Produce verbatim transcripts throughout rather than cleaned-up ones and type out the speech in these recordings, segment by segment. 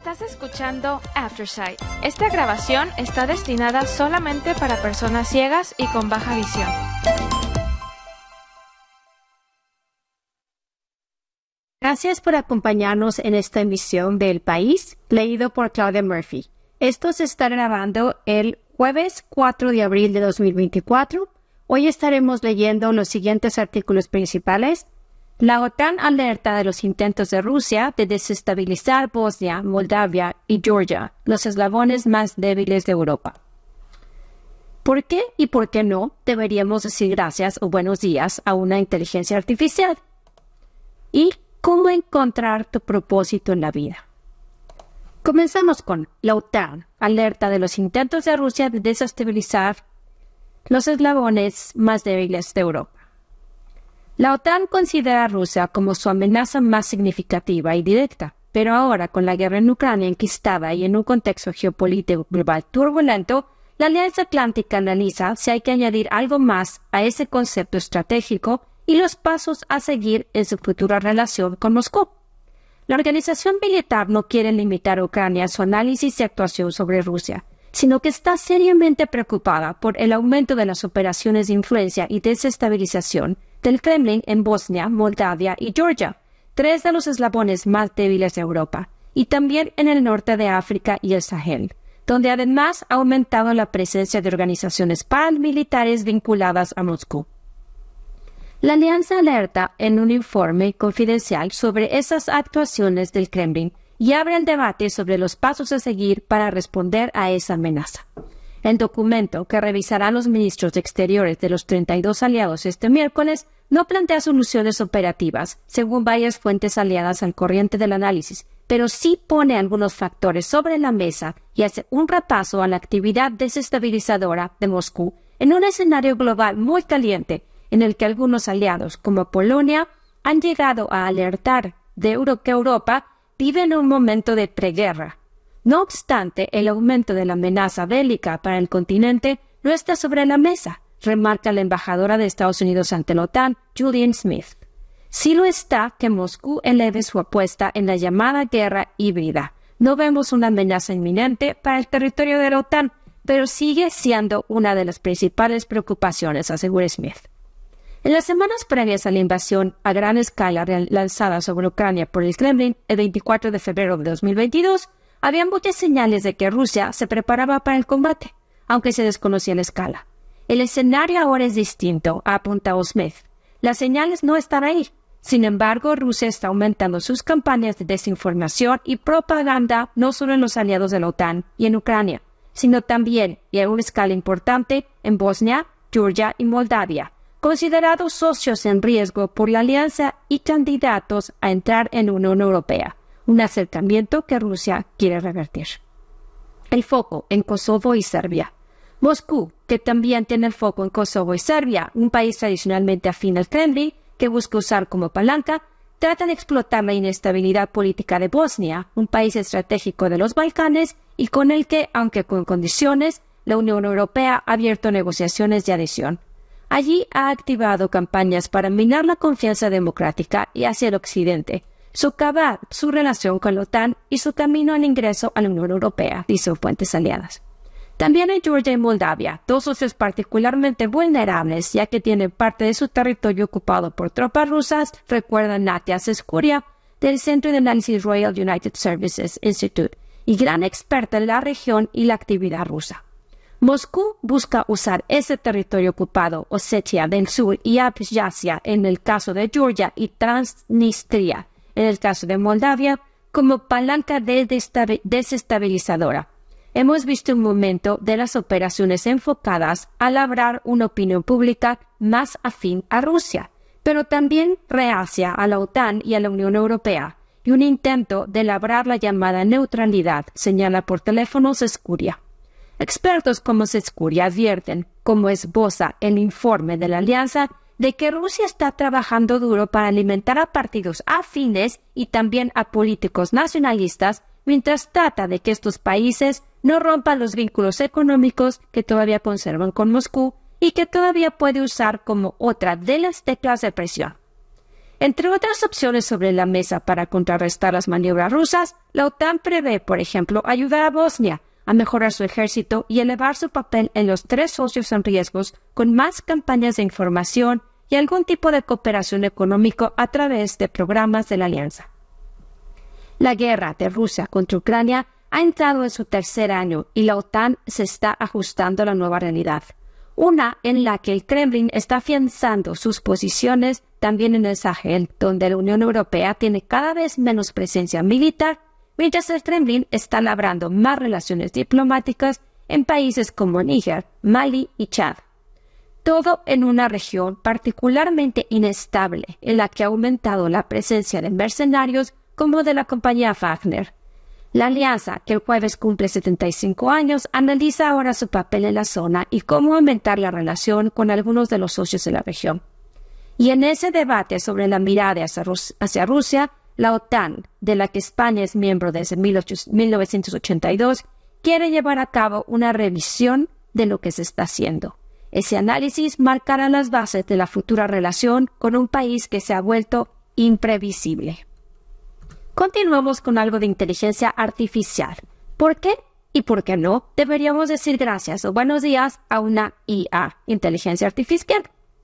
Estás escuchando Aftersight. Esta grabación está destinada solamente para personas ciegas y con baja visión. Gracias por acompañarnos en esta emisión de El País, leído por Claudia Murphy. Esto se está grabando el jueves cuatro de abril de dos mil veinticuatro. Hoy estaremos leyendo los siguientes artículos principales. La OTAN alerta de los intentos de Rusia de desestabilizar Bosnia, Moldavia y Georgia, los eslabones más débiles de Europa. ¿Por qué y por qué no deberíamos decir gracias o buenos días a una inteligencia artificial? ¿Y cómo encontrar tu propósito en la vida? Comenzamos con la OTAN alerta de los intentos de Rusia de desestabilizar los eslabones más débiles de Europa. La OTAN considera a Rusia como su amenaza más significativa y directa, pero ahora, con la guerra en Ucrania enquistada y en un contexto geopolítico global turbulento, la Alianza Atlántica analiza si hay que añadir algo más a ese concepto estratégico y los pasos a seguir en su futura relación con Moscú. La organización militar no quiere limitar a Ucrania a su análisis y actuación sobre Rusia, sino que está seriamente preocupada por el aumento de las operaciones de influencia y desestabilización del Kremlin en Bosnia, Moldavia y Georgia, tres de los eslabones más débiles de Europa, y también en el norte de África y el Sahel, donde además ha aumentado la presencia de organizaciones paramilitares vinculadas a Moscú. La alianza alerta en un informe confidencial sobre esas actuaciones del Kremlin y abre el debate sobre los pasos a seguir para responder a esa amenaza. El documento, que revisarán los ministros de Exteriores de los treinta y dos aliados este miércoles, no plantea soluciones operativas, según varias fuentes aliadas al corriente del análisis, pero sí pone algunos factores sobre la mesa y hace un repaso a la actividad desestabilizadora de Moscú en un escenario global muy caliente, en el que algunos aliados, como Polonia, han llegado a alertar de Euro que Europa vive en un momento de preguerra. No obstante, el aumento de la amenaza bélica para el continente no está sobre la mesa, remarca la embajadora de Estados Unidos ante la OTAN, Julian Smith. Sí lo está que Moscú eleve su apuesta en la llamada guerra híbrida. No vemos una amenaza inminente para el territorio de la OTAN, pero sigue siendo una de las principales preocupaciones, asegura Smith. En las semanas previas a la invasión a gran escala lanzada sobre Ucrania por el Kremlin el veinticuatro de febrero de dos mil veintidós, había muchas señales de que Rusia se preparaba para el combate, aunque se desconocía la escala. El escenario ahora es distinto, ha apuntado Smith. Las señales no están ahí. Sin embargo, Rusia está aumentando sus campañas de desinformación y propaganda no solo en los aliados de la OTAN y en Ucrania, sino también, y a una escala importante, en Bosnia, Georgia y Moldavia, considerados socios en riesgo por la alianza y candidatos a entrar en la Unión Europea, un acercamiento que Rusia quiere revertir. El foco en Kosovo y Serbia. Moscú, que también tiene el foco en Kosovo y Serbia, un país tradicionalmente afín al Kremlin, que busca usar como palanca, trata de explotar la inestabilidad política de Bosnia, un país estratégico de los Balcanes y con el que, aunque con condiciones, la Unión Europea ha abierto negociaciones de adhesión. Allí ha activado campañas para minar la confianza democrática y hacia el occidente, socavar su relación con la OTAN y su camino al ingreso a la Unión Europea, dicen fuentes aliadas. También en Georgia y Moldavia, dos socios particularmente vulnerables, ya que tienen parte de su territorio ocupado por tropas rusas, recuerda Natia Seskuria, del Centro de Análisis Royal United Services Institute, y gran experta en la región y la actividad rusa. Moscú busca usar ese territorio ocupado, Osetia del Sur y Abjasia en el caso de Georgia y Transnistria en el caso de Moldavia, como palanca de desestabilizadora. Hemos visto un momento de las operaciones enfocadas a labrar una opinión pública más afín a Rusia, pero también reacia a la OTAN y a la Unión Europea, y un intento de labrar la llamada neutralidad, señala por teléfono Seskuria. Expertos como Seskuria advierten, como esboza el informe de la alianza, de que Rusia está trabajando duro para alimentar a partidos afines y también a políticos nacionalistas, mientras trata de que estos países no rompan los vínculos económicos que todavía conservan con Moscú y que todavía puede usar como otra de las teclas de presión. Entre otras opciones sobre la mesa para contrarrestar las maniobras rusas, la OTAN prevé, por ejemplo, ayudar a Bosnia a mejorar su ejército y elevar su papel en los tres socios en riesgos con más campañas de información y algún tipo de cooperación económica a través de programas de la alianza. La guerra de Rusia contra Ucrania ha entrado en su tercer año y la OTAN se está ajustando a la nueva realidad, una en la que el Kremlin está afianzando sus posiciones también en el Sahel, donde la Unión Europea tiene cada vez menos presencia militar, mientras el Kremlin está labrando más relaciones diplomáticas en países como Níger, Mali y Chad. Todo en una región particularmente inestable en la que ha aumentado la presencia de mercenarios como de la compañía Wagner. La alianza, que el jueves cumple setenta y cinco años, analiza ahora su papel en la zona y cómo aumentar la relación con algunos de los socios de la región. Y en ese debate sobre la mirada hacia, Rus- hacia Rusia, la OTAN, de la que España es miembro desde mil novecientos ochenta y dos, quiere llevar a cabo una revisión de lo que se está haciendo. Ese análisis marcará las bases de la futura relación con un país que se ha vuelto imprevisible. Continuamos con algo de inteligencia artificial. ¿Por qué y por qué no deberíamos decir gracias o buenos días a una I A, inteligencia artificial?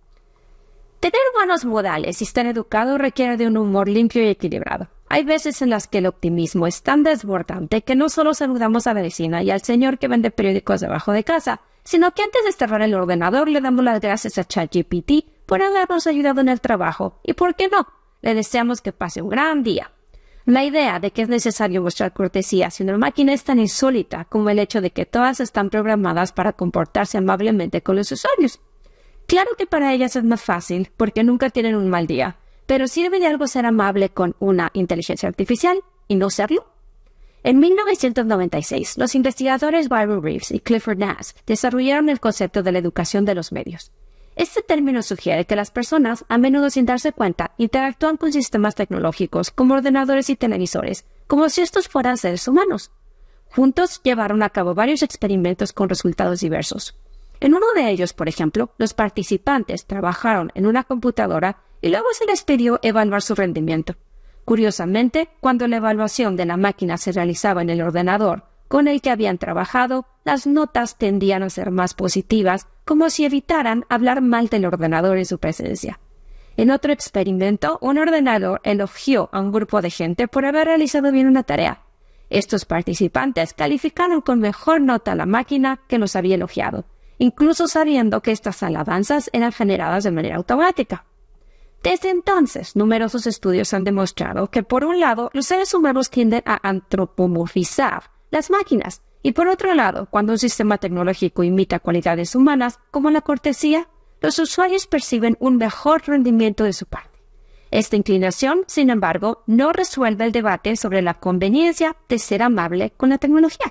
Tener buenos modales y estar educado requiere de un humor limpio y equilibrado. Hay veces en las que el optimismo es tan desbordante que no solo saludamos a la vecina y al señor que vende periódicos debajo de casa, sino que antes de cerrar el ordenador le damos las gracias a ChatGPT por habernos ayudado en el trabajo y, ¿por qué no?, le deseamos que pase un gran día. La idea de que es necesario mostrar cortesía si una máquina es tan insólita como el hecho de que todas están programadas para comportarse amablemente con los usuarios. Claro que para ellas es más fácil porque nunca tienen un mal día, pero ¿sirve de algo ser amable con una inteligencia artificial y no serlo? En mil novecientos noventa y seis, los investigadores Byron Reeves y Clifford Nash desarrollaron el concepto de la educación de los medios. Este término sugiere que las personas, a menudo sin darse cuenta, interactúan con sistemas tecnológicos como ordenadores y televisores, como si estos fueran seres humanos. Juntos llevaron a cabo varios experimentos con resultados diversos. En uno de ellos, por ejemplo, los participantes trabajaron en una computadora y luego se les pidió evaluar su rendimiento. Curiosamente, cuando la evaluación de la máquina se realizaba en el ordenador con el que habían trabajado, las notas tendían a ser más positivas, como si evitaran hablar mal del ordenador en su presencia. En otro experimento, un ordenador elogió a un grupo de gente por haber realizado bien una tarea. Estos participantes calificaron con mejor nota a la máquina que los había elogiado, incluso sabiendo que estas alabanzas eran generadas de manera automática. Desde entonces, numerosos estudios han demostrado que, por un lado, los seres humanos tienden a antropomorfizar las máquinas, y por otro lado, cuando un sistema tecnológico imita cualidades humanas, como la cortesía, los usuarios perciben un mejor rendimiento de su parte. Esta inclinación, sin embargo, no resuelve el debate sobre la conveniencia de ser amable con la tecnología.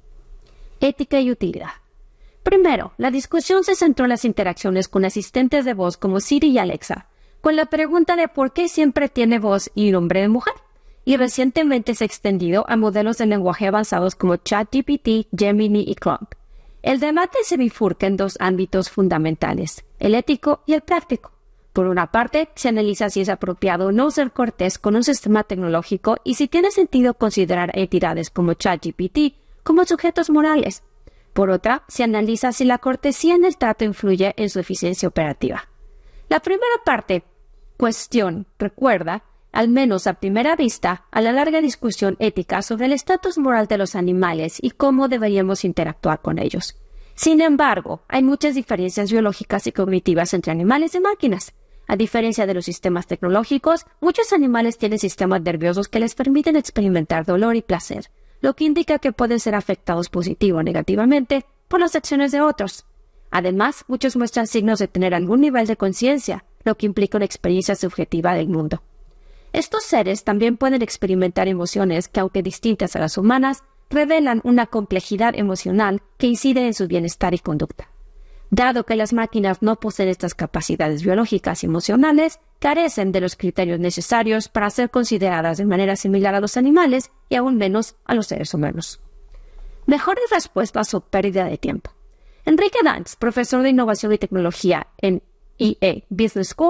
Ética y utilidad. Primero, la discusión se centró en las interacciones con asistentes de voz como Siri y Alexa, con la pregunta de por qué siempre tiene voz y nombre de mujer, y recientemente se ha extendido a modelos de lenguaje avanzados como ChatGPT, Gemini y Claude. El debate se bifurca en dos ámbitos fundamentales, el ético y el práctico. Por una parte, se analiza si es apropiado o no ser cortés con un sistema tecnológico y si tiene sentido considerar entidades como ChatGPT como sujetos morales. Por otra, se analiza si la cortesía en el trato influye en su eficiencia operativa. La primera parte, cuestión, recuerda, al menos a primera vista, a la larga discusión ética sobre el estatus moral de los animales y cómo deberíamos interactuar con ellos. Sin embargo, hay muchas diferencias biológicas y cognitivas entre animales y máquinas. A diferencia de los sistemas tecnológicos, muchos animales tienen sistemas nerviosos que les permiten experimentar dolor y placer, lo que indica que pueden ser afectados positivo o negativamente por las acciones de otros. Además, muchos muestran signos de tener algún nivel de conciencia, lo que implica una experiencia subjetiva del mundo. Estos seres también pueden experimentar emociones que, aunque distintas a las humanas, revelan una complejidad emocional que incide en su bienestar y conducta. Dado que las máquinas no poseen estas capacidades biológicas y emocionales, carecen de los criterios necesarios para ser consideradas de manera similar a los animales y aún menos a los seres humanos. Mejores respuestas o pérdida de tiempo. Enrique Danz, profesor de Innovación y Tecnología en E A Business School,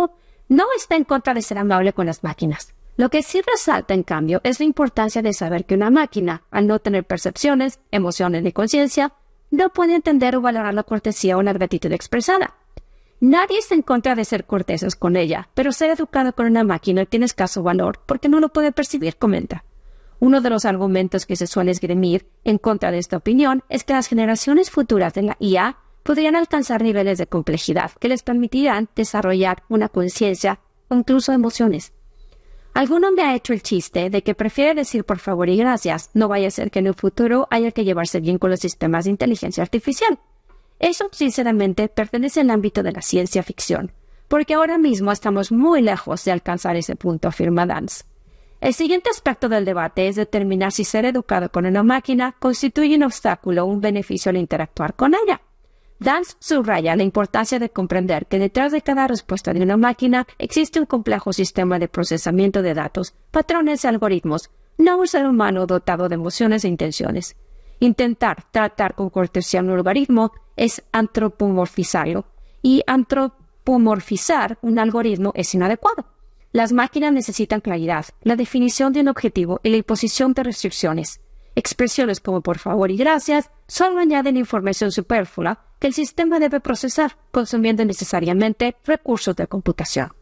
No está en contra de ser amable con las máquinas. Lo que sí resalta, en cambio, es la importancia de saber que una máquina, al no tener percepciones, emociones ni conciencia, no puede entender o valorar la cortesía o la gratitud expresada. Nadie está en contra de ser corteses con ella, pero ser educado con una máquina tiene escaso valor porque no lo puede percibir, comenta. Uno de los argumentos que se suele esgrimir en contra de esta opinión es que las generaciones futuras de la I A podrían alcanzar niveles de complejidad que les permitirán desarrollar una conciencia o incluso emociones. Alguno me ha hecho el chiste de que prefiere decir por favor y gracias, no vaya a ser que en un futuro haya que llevarse bien con los sistemas de inteligencia artificial. Eso, sinceramente, pertenece al ámbito de la ciencia ficción, porque ahora mismo estamos muy lejos de alcanzar ese punto, afirma Dance. El siguiente aspecto del debate es determinar si ser educado con una máquina constituye un obstáculo o un beneficio al interactuar con ella. Dance subraya la importancia de comprender que detrás de cada respuesta de una máquina existe un complejo sistema de procesamiento de datos, patrones y algoritmos, no un ser humano dotado de emociones e intenciones. Intentar tratar con cortesía un algoritmo es antropomorfizarlo, y antropomorfizar un algoritmo es inadecuado. Las máquinas necesitan claridad, la definición de un objetivo y la imposición de restricciones. Expresiones como por favor y gracias solo añaden información superflua que el sistema debe procesar, consumiendo necesariamente recursos de computación.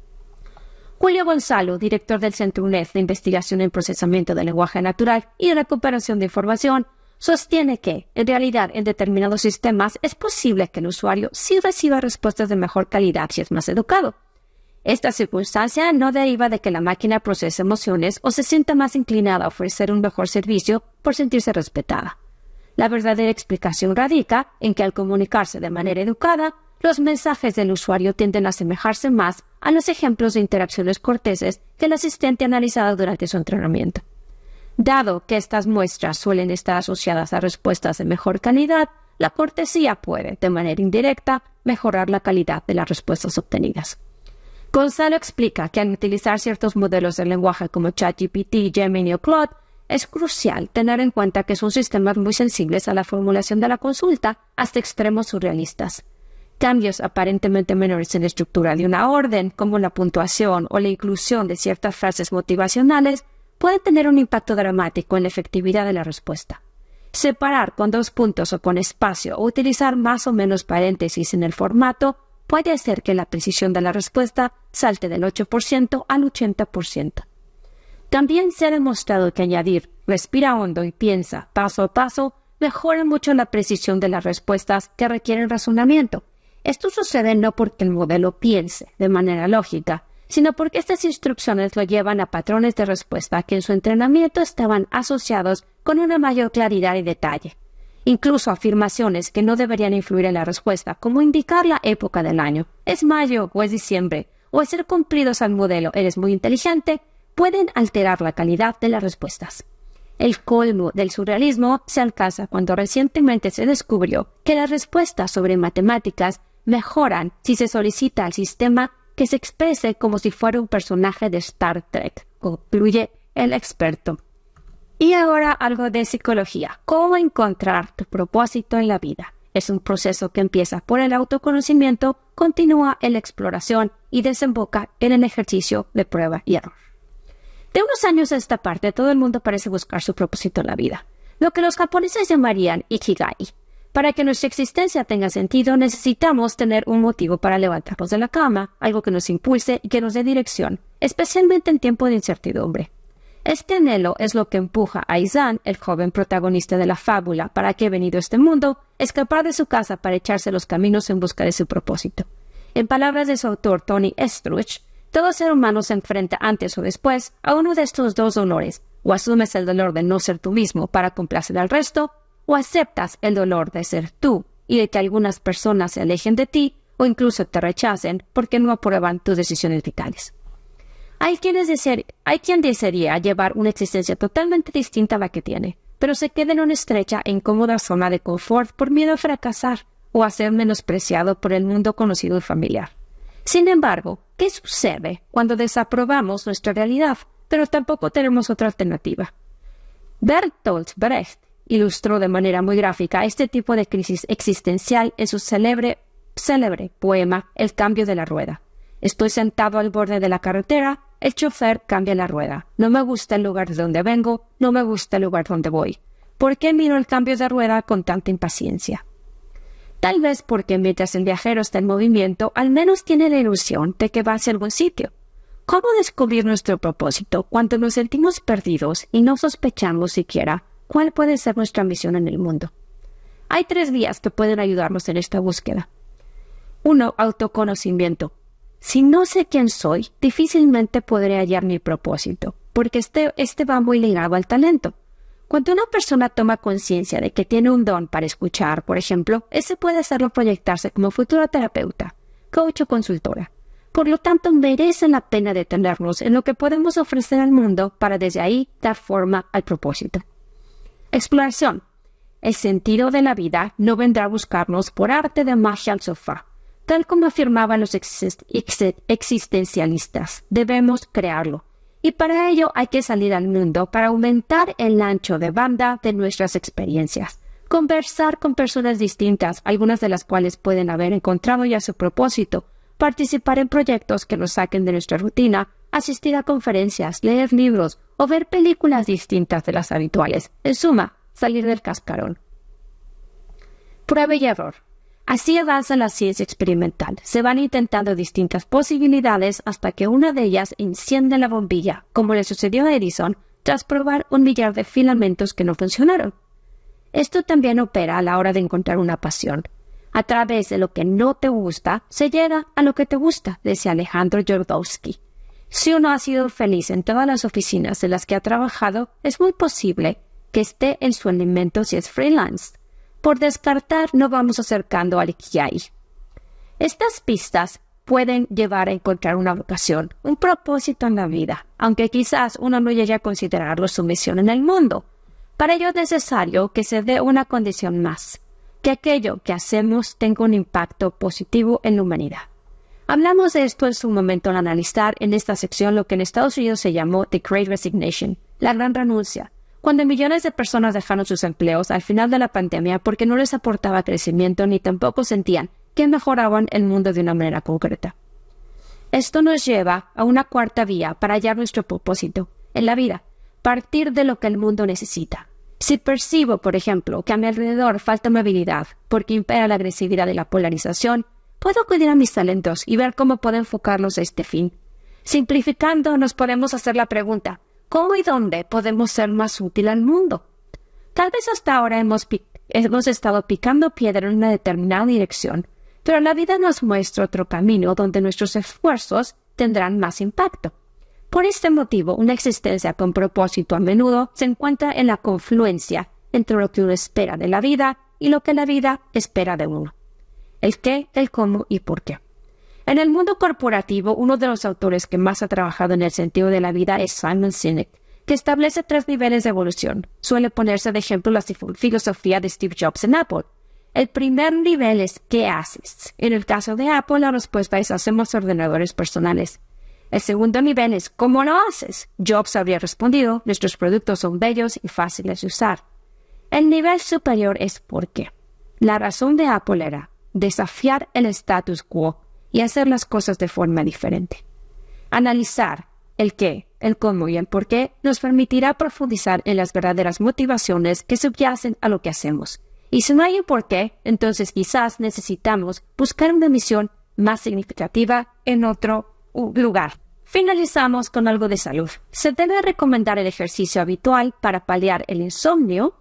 Julio Gonzalo, director del Centro U N E D de Investigación en Procesamiento del Lenguaje Natural y Recuperación de Información, sostiene que, en realidad, en determinados sistemas es posible que el usuario sí reciba respuestas de mejor calidad si es más educado. Esta circunstancia no deriva de que la máquina procese emociones o se sienta más inclinada a ofrecer un mejor servicio por sentirse respetada. La verdadera explicación radica en que al comunicarse de manera educada, los mensajes del usuario tienden a asemejarse más a los ejemplos de interacciones corteses que el asistente ha analizado durante su entrenamiento. Dado que estas muestras suelen estar asociadas a respuestas de mejor calidad, la cortesía puede, de manera indirecta, mejorar la calidad de las respuestas obtenidas. Gonzalo explica que al utilizar ciertos modelos de lenguaje como ChatGPT, Gemini o Claude, es crucial tener en cuenta que son sistemas muy sensibles a la formulación de la consulta hasta extremos surrealistas. Cambios aparentemente menores en la estructura de una orden, como la puntuación o la inclusión de ciertas frases motivacionales, pueden tener un impacto dramático en la efectividad de la respuesta. Separar con dos puntos o con espacio o utilizar más o menos paréntesis en el formato puede hacer que la precisión de la respuesta salte del ocho por ciento al ochenta por ciento. También se ha demostrado que añadir respira hondo y piensa paso a paso mejora mucho la precisión de las respuestas que requieren razonamiento. Esto sucede no porque el modelo piense de manera lógica, sino porque estas instrucciones lo llevan a patrones de respuesta que en su entrenamiento estaban asociados con una mayor claridad y detalle. Incluso afirmaciones que no deberían influir en la respuesta, como indicar la época del año, es mayo o es diciembre, o hacer cumplidos al modelo eres muy inteligente, pueden alterar la calidad de las respuestas. El colmo del surrealismo se alcanza cuando recientemente se descubrió que las respuestas sobre matemáticas mejoran si se solicita al sistema que se exprese como si fuera un personaje de Star Trek, concluye el experto. Y ahora algo de psicología. ¿Cómo encontrar tu propósito en la vida? Es un proceso que empieza por el autoconocimiento, continúa en la exploración y desemboca en el ejercicio de prueba y error. De unos años a esta parte, todo el mundo parece buscar su propósito en la vida, lo que los japoneses llamarían Ikigai. Para que nuestra existencia tenga sentido, necesitamos tener un motivo para levantarnos de la cama, algo que nos impulse y que nos dé dirección, especialmente en tiempos de incertidumbre. Este anhelo es lo que empuja a Izan, el joven protagonista de la fábula para que ha venido a este mundo, a escapar de su casa para echarse los caminos en busca de su propósito. En palabras de su autor Tony Estruch, todo ser humano se enfrenta antes o después a uno de estos dos dolores, o asumes el dolor de no ser tú mismo para complacer al resto, o aceptas el dolor de ser tú y de que algunas personas se alejen de ti o incluso te rechacen porque no aprueban tus decisiones vitales. Hay, quienes desear, hay quien desearía llevar una existencia totalmente distinta a la que tiene, pero se queda en una estrecha e incómoda zona de confort por miedo a fracasar o a ser menospreciado por el mundo conocido y familiar. Sin embargo, ¿qué sucede cuando desaprobamos nuestra realidad, pero tampoco tenemos otra alternativa? Bertolt Brecht ilustró de manera muy gráfica este tipo de crisis existencial en su célebre, célebre poema El cambio de la rueda. Estoy sentado al borde de la carretera, el chofer cambia la rueda. No me gusta el lugar de donde vengo, no me gusta el lugar donde voy. ¿Por qué miro el cambio de rueda con tanta impaciencia? Tal vez porque mientras el viajero está en movimiento, al menos tiene la ilusión de que va hacia algún sitio. ¿Cómo descubrir nuestro propósito cuando nos sentimos perdidos y no sospechamos siquiera cuál puede ser nuestra misión en el mundo? Hay tres vías que pueden ayudarnos en esta búsqueda. Uno, autoconocimiento. Si no sé quién soy, difícilmente podré hallar mi propósito, porque este, este va muy ligado al talento. Cuando una persona toma conciencia de que tiene un don para escuchar, por ejemplo, ese puede hacerlo proyectarse como futura terapeuta, coach o consultora. Por lo tanto, merece la pena detenernos en lo que podemos ofrecer al mundo para desde ahí dar forma al propósito. Exploración. El sentido de la vida no vendrá a buscarnos por arte de magia al sofá. Tal como afirmaban los exist ex existencialistas, debemos crearlo. Y para ello hay que salir al mundo para aumentar el ancho de banda de nuestras experiencias. Conversar con personas distintas, algunas de las cuales pueden haber encontrado ya su propósito. Participar en proyectos que nos saquen de nuestra rutina, asistir a conferencias, leer libros o ver películas distintas de las habituales. En suma, salir del cascarón. Prueba y error. Así avanza la ciencia experimental. Se van intentando distintas posibilidades hasta que una de ellas enciende la bombilla, como le sucedió a Edison tras probar un millar de filamentos que no funcionaron. Esto también opera a la hora de encontrar una pasión. A través de lo que no te gusta, se llega a lo que te gusta, decía Alejandro Jodorowsky. Si uno ha sido feliz en todas las oficinas en las que ha trabajado, es muy posible que esté en su elemento si es freelance. Por descartar, no vamos acercando al Ikigai. Estas pistas pueden llevar a encontrar una vocación, un propósito en la vida, aunque quizás uno no llegue a considerarlo su misión en el mundo. Para ello es necesario que se dé una condición más, que aquello que hacemos tenga un impacto positivo en la humanidad. Hablamos de esto en su momento al analizar en esta sección lo que en Estados Unidos se llamó The Great Resignation, la gran renuncia, cuando millones de personas dejaron sus empleos al final de la pandemia porque no les aportaba crecimiento ni tampoco sentían que mejoraban el mundo de una manera concreta. Esto nos lleva a una cuarta vía para hallar nuestro propósito en la vida, partir de lo que el mundo necesita. Si percibo, por ejemplo, que a mi alrededor falta movilidad porque impera la agresividad y la polarización, puedo acudir a mis talentos y ver cómo puedo enfocarlos a este fin. Simplificando, nos podemos hacer la pregunta: ¿cómo y dónde podemos ser más útil al mundo? Tal vez hasta ahora hemos, hemos estado picando piedra en una determinada dirección, pero la vida nos muestra otro camino donde nuestros esfuerzos tendrán más impacto. Por este motivo, una existencia con propósito a menudo se encuentra en la confluencia entre lo que uno espera de la vida y lo que la vida espera de uno. El qué, el cómo y por qué. En el mundo corporativo, uno de los autores que más ha trabajado en el sentido de la vida es Simon Sinek, que establece tres niveles de evolución. Suele ponerse de ejemplo la filosofía de Steve Jobs en Apple. El primer nivel es ¿qué haces? En el caso de Apple, la respuesta es hacemos ordenadores personales. El segundo nivel es ¿cómo lo haces? Jobs habría respondido, nuestros productos son bellos y fáciles de usar. El nivel superior es ¿por qué? La razón de Apple era desafiar el status quo y hacer las cosas de forma diferente. Analizar el qué, el cómo y el por qué nos permitirá profundizar en las verdaderas motivaciones que subyacen a lo que hacemos. Y si no hay un por qué, entonces quizás necesitamos buscar una misión más significativa en otro lugar. Finalizamos con algo de salud. Se debe recomendar el ejercicio habitual para paliar el insomnio.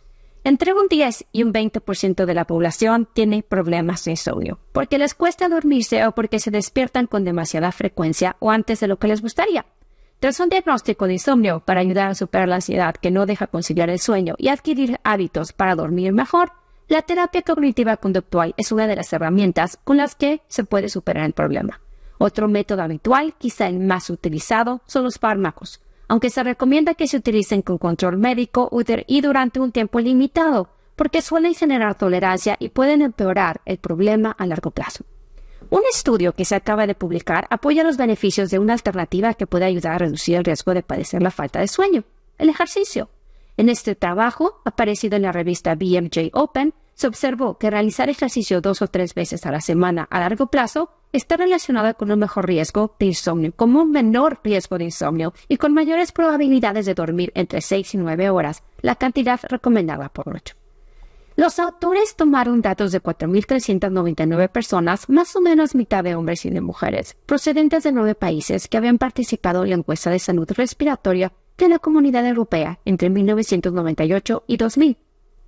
Entre un diez y un veinte por ciento de la población tiene problemas de insomnio, porque les cuesta dormirse o porque se despiertan con demasiada frecuencia o antes de lo que les gustaría. Tras un diagnóstico de insomnio para ayudar a superar la ansiedad que no deja conciliar el sueño y adquirir hábitos para dormir mejor, la terapia cognitiva conductual es una de las herramientas con las que se puede superar el problema. Otro método habitual, quizá el más utilizado, son los fármacos, aunque se recomienda que se utilicen con control médico y durante un tiempo limitado, porque suelen generar tolerancia y pueden empeorar el problema a largo plazo. Un estudio que se acaba de publicar apoya los beneficios de una alternativa que puede ayudar a reducir el riesgo de padecer la falta de sueño, el ejercicio. En este trabajo, aparecido en la revista B M J Open, se observó que realizar ejercicio dos o tres veces a la semana a largo plazo está relacionado con un mejor riesgo de insomnio, con un menor riesgo de insomnio y con mayores probabilidades de dormir entre seis y nueve horas, la cantidad recomendada por noche. Los autores tomaron datos de cuatro mil trescientas noventa y nueve personas, más o menos mitad de hombres y de mujeres, procedentes de nueve países que habían participado en la encuesta de salud respiratoria de la Comunidad Europea entre mil novecientos noventa y ocho y dos mil.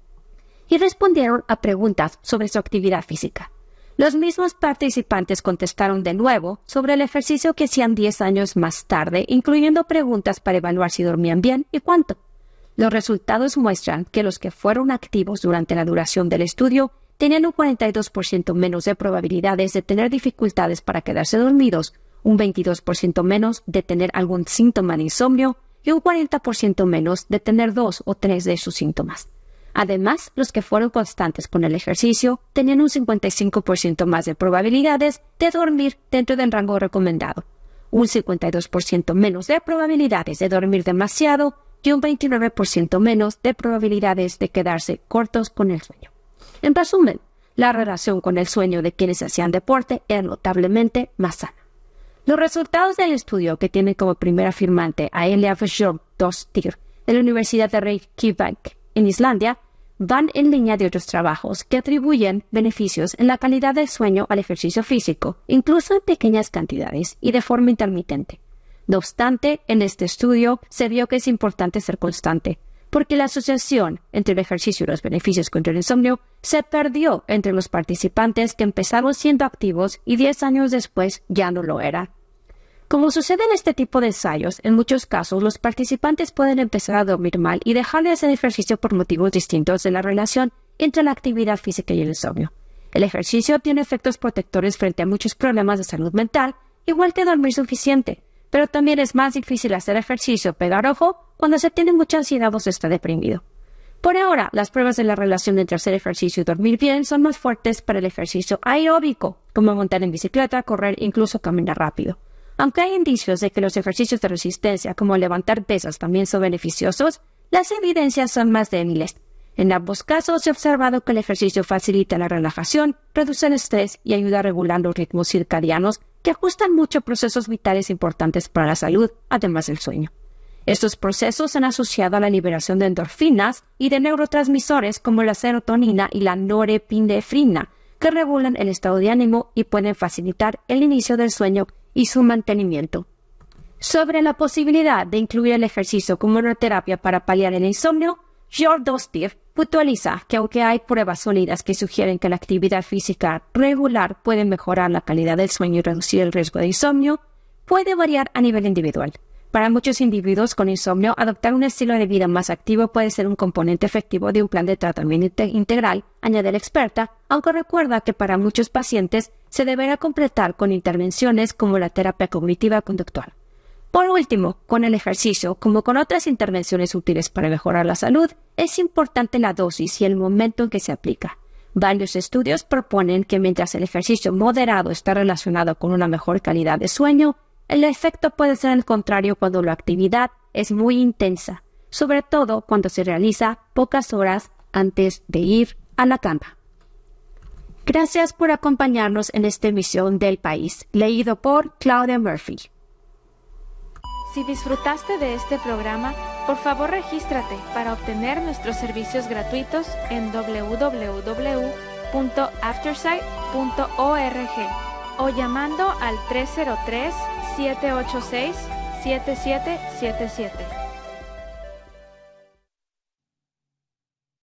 Y respondieron a preguntas sobre su actividad física. Los mismos participantes contestaron de nuevo sobre el ejercicio que hacían diez años más tarde, incluyendo preguntas para evaluar si dormían bien y cuánto. Los resultados muestran que los que fueron activos durante la duración del estudio tenían un cuarenta y dos por ciento menos de probabilidades de tener dificultades para quedarse dormidos, un veintidós por ciento menos de tener algún síntoma de insomnio y un cuarenta por ciento menos de tener dos o tres de sus síntomas. Además, los que fueron constantes con el ejercicio tenían un cincuenta y cinco por ciento más de probabilidades de dormir dentro del rango recomendado, un cincuenta y dos por ciento menos de probabilidades de dormir demasiado y un veintinueve por ciento menos de probabilidades de quedarse cortos con el sueño. En resumen, la relación con el sueño de quienes hacían deporte era notablemente más sana. Los resultados del estudio, que tiene como primer afirmante a Ellaf Sjordóttir de la Universidad de Reykjavik en Islandia, van en línea de otros trabajos que atribuyen beneficios en la calidad del sueño al ejercicio físico, incluso en pequeñas cantidades y de forma intermitente. No obstante, en este estudio se vio que es importante ser constante, porque la asociación entre el ejercicio y los beneficios contra el insomnio se perdió entre los participantes que empezaron siendo activos y diez años después ya no lo eran. Como sucede en este tipo de ensayos, en muchos casos los participantes pueden empezar a dormir mal y dejar de hacer ejercicio por motivos distintos de la relación entre la actividad física y el insomnio. El ejercicio tiene efectos protectores frente a muchos problemas de salud mental, igual que dormir suficiente, pero también es más difícil hacer ejercicio o pegar ojo cuando se tiene mucha ansiedad o se está deprimido. Por ahora, las pruebas de la relación entre hacer ejercicio y dormir bien son más fuertes para el ejercicio aeróbico, como montar en bicicleta, correr e incluso caminar rápido. Aunque hay indicios de que los ejercicios de resistencia, como levantar pesas, también son beneficiosos, las evidencias son más débiles. En ambos casos se ha observado que el ejercicio facilita la relajación, reduce el estrés y ayuda a regular los ritmos circadianos que ajustan mucho procesos vitales importantes para la salud, además del sueño. Estos procesos se han asociado a la liberación de endorfinas y de neurotransmisores como la serotonina y la norepinefrina, que regulan el estado de ánimo y pueden facilitar el inicio del sueño y su mantenimiento. Sobre la posibilidad de incluir el ejercicio como una terapia para paliar el insomnio, Sjordóttir puntualiza que aunque hay pruebas sólidas que sugieren que la actividad física regular puede mejorar la calidad del sueño y reducir el riesgo de insomnio, puede variar a nivel individual. Para muchos individuos con insomnio, adoptar un estilo de vida más activo puede ser un componente efectivo de un plan de tratamiento integral, añade la experta, aunque recuerda que para muchos pacientes se deberá completar con intervenciones como la terapia cognitiva conductual. Por último, con el ejercicio, como con otras intervenciones útiles para mejorar la salud, es importante la dosis y el momento en que se aplica. Varios estudios proponen que mientras el ejercicio moderado está relacionado con una mejor calidad de sueño, el efecto puede ser el contrario cuando la actividad es muy intensa, sobre todo cuando se realiza pocas horas antes de ir a la cama. Gracias por acompañarnos en esta emisión del País, leído por Claudia Murphy. Si disfrutaste de este programa, por favor regístrate para obtener nuestros servicios gratuitos en doble u doble u doble u punto aftersight punto org o llamando al tres cero tres, siete ocho seis, siete siete siete siete.